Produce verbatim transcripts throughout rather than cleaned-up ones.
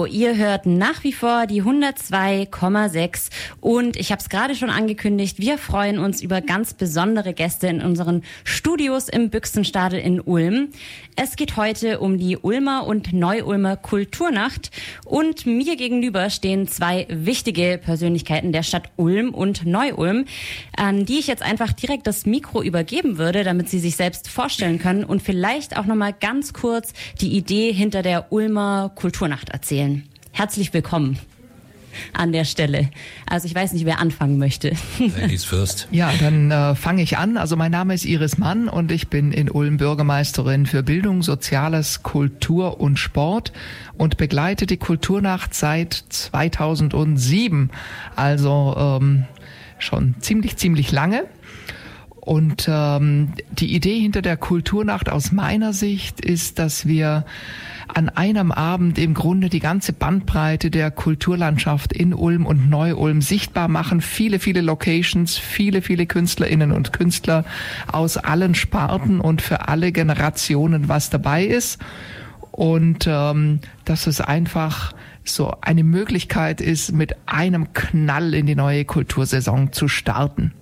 So, ihr hört nach wie vor die hundertzwei Komma sechs und ich habe es gerade schon angekündigt, wir freuen uns über ganz besondere Gäste in unseren Studios im Büchsenstadel in Ulm. Es geht heute um die Ulmer und Neu-Ulmer Kulturnacht und mir gegenüber stehen zwei wichtige Persönlichkeiten der Stadt Ulm und Neu-Ulm, an die ich jetzt einfach direkt das Mikro übergeben würde, damit sie sich selbst vorstellen können und vielleicht auch nochmal ganz kurz die Idee hinter der Ulmer Kulturnacht erzählen. Herzlich willkommen an der Stelle. Also ich weiß nicht, wer anfangen möchte. Ladies first. Ja, dann äh, fange ich an. Also mein Name ist Iris Mann und ich bin in Ulm Bürgermeisterin für Bildung, Soziales, Kultur und Sport und begleite die Kulturnacht seit zweitausendsieben. Also ähm, schon ziemlich, ziemlich lange. Und ähm, die Idee hinter der Kulturnacht aus meiner Sicht ist, dass wir an einem Abend im Grunde die ganze Bandbreite der Kulturlandschaft in Ulm und Neu-Ulm sichtbar machen. Viele, viele Locations, viele, viele KünstlerInnen und Künstler aus allen Sparten und für alle Generationen was dabei ist. Und ähm, dass es einfach so eine Möglichkeit ist, mit einem Knall in die neue Kultursaison zu starten.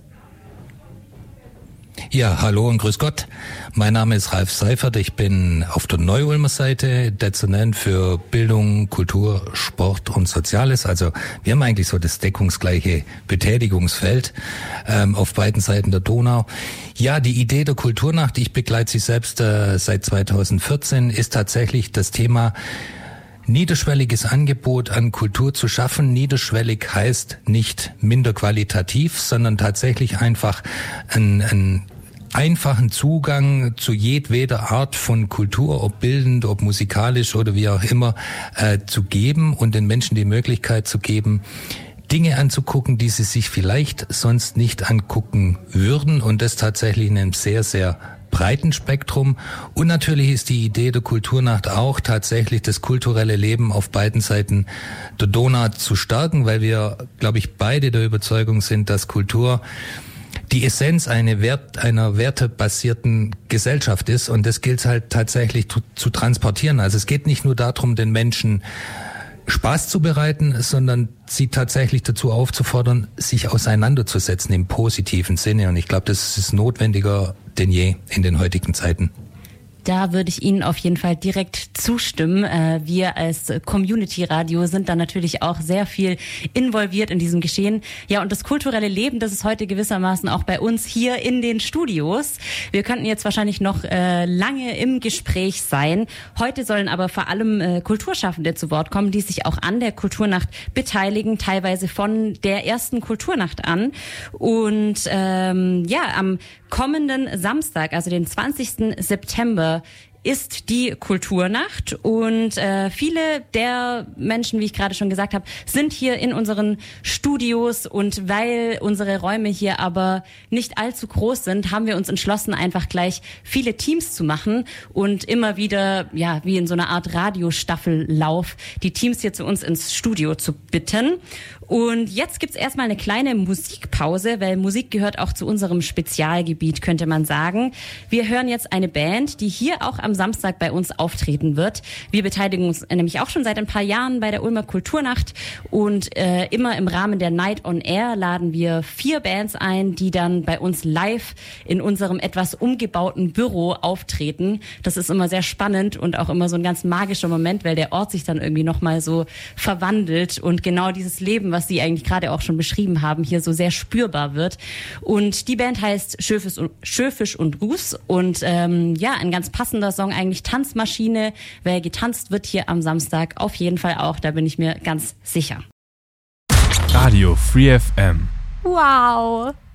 Ja, hallo und grüß Gott. Mein Name ist Ralf Seifert. Ich bin auf der Neu-Ulmer Seite Dezernent für Bildung, Kultur, Sport und Soziales. Also wir haben eigentlich so das deckungsgleiche Betätigungsfeld ähm, auf beiden Seiten der Donau. Ja, die Idee der Kulturnacht, ich begleite sie selbst äh, seit zweitausendvierzehn, ist tatsächlich das Thema niederschwelliges Angebot an Kultur zu schaffen. Niederschwellig heißt nicht minder qualitativ, sondern tatsächlich einfach ein, ein einfachen Zugang zu jedweder Art von Kultur, ob bildend, ob musikalisch oder wie auch immer, äh, zu geben und den Menschen die Möglichkeit zu geben, Dinge anzugucken, die sie sich vielleicht sonst nicht angucken würden, und das tatsächlich in einem sehr, sehr breiten Spektrum. Und natürlich ist die Idee der Kulturnacht auch tatsächlich das kulturelle Leben auf beiden Seiten der Donau zu stärken, weil wir, glaube ich, beide der Überzeugung sind, dass Kultur die Essenz eine Wert, einer wertebasierten Gesellschaft ist, und das gilt halt tatsächlich zu, zu transportieren. Also es geht nicht nur darum, den Menschen Spaß zu bereiten, sondern sie tatsächlich dazu aufzufordern, sich auseinanderzusetzen im positiven Sinne. Und ich glaube, das ist notwendiger denn je in den heutigen Zeiten. Da würde ich Ihnen auf jeden Fall direkt zustimmen. Wir als Community-Radio sind da natürlich auch sehr viel involviert in diesem Geschehen. Ja, und das kulturelle Leben, das ist heute gewissermaßen auch bei uns hier in den Studios. Wir könnten jetzt wahrscheinlich noch lange im Gespräch sein. Heute sollen aber vor allem Kulturschaffende zu Wort kommen, die sich auch an der Kulturnacht beteiligen, teilweise von der ersten Kulturnacht an. Und ähm, ja, am kommenden Samstag, also den zwanzigsten September, ist die Kulturnacht, und äh, viele der Menschen, wie ich gerade schon gesagt habe, sind hier in unseren Studios, und weil unsere Räume hier aber nicht allzu groß sind, haben wir uns entschlossen, einfach gleich viele Teams zu machen und immer wieder, ja, wie in so einer Art Radiostaffellauf, die Teams hier zu uns ins Studio zu bitten. Und jetzt gibt's erstmal eine kleine Musikpause, weil Musik gehört auch zu unserem Spezialgebiet, könnte man sagen. Wir hören jetzt eine Band, die hier auch am Samstag bei uns auftreten wird. Wir beteiligen uns nämlich auch schon seit ein paar Jahren bei der Ulmer Kulturnacht, und äh, immer im Rahmen der Night on Air laden wir vier Bands ein, die dann bei uns live in unserem etwas umgebauten Büro auftreten. Das ist immer sehr spannend und auch immer so ein ganz magischer Moment, weil der Ort sich dann irgendwie nochmal so verwandelt und genau dieses Leben, was Sie eigentlich gerade auch schon beschrieben haben, hier so sehr spürbar wird. Und die Band heißt Schöfisch und, Schöfisch und Ruß, und ähm, ja, ein ganz passender Song eigentlich Tanzmaschine, weil getanzt wird hier am Samstag auf jeden Fall auch, da bin ich mir ganz sicher. Radio Free F M. Wow!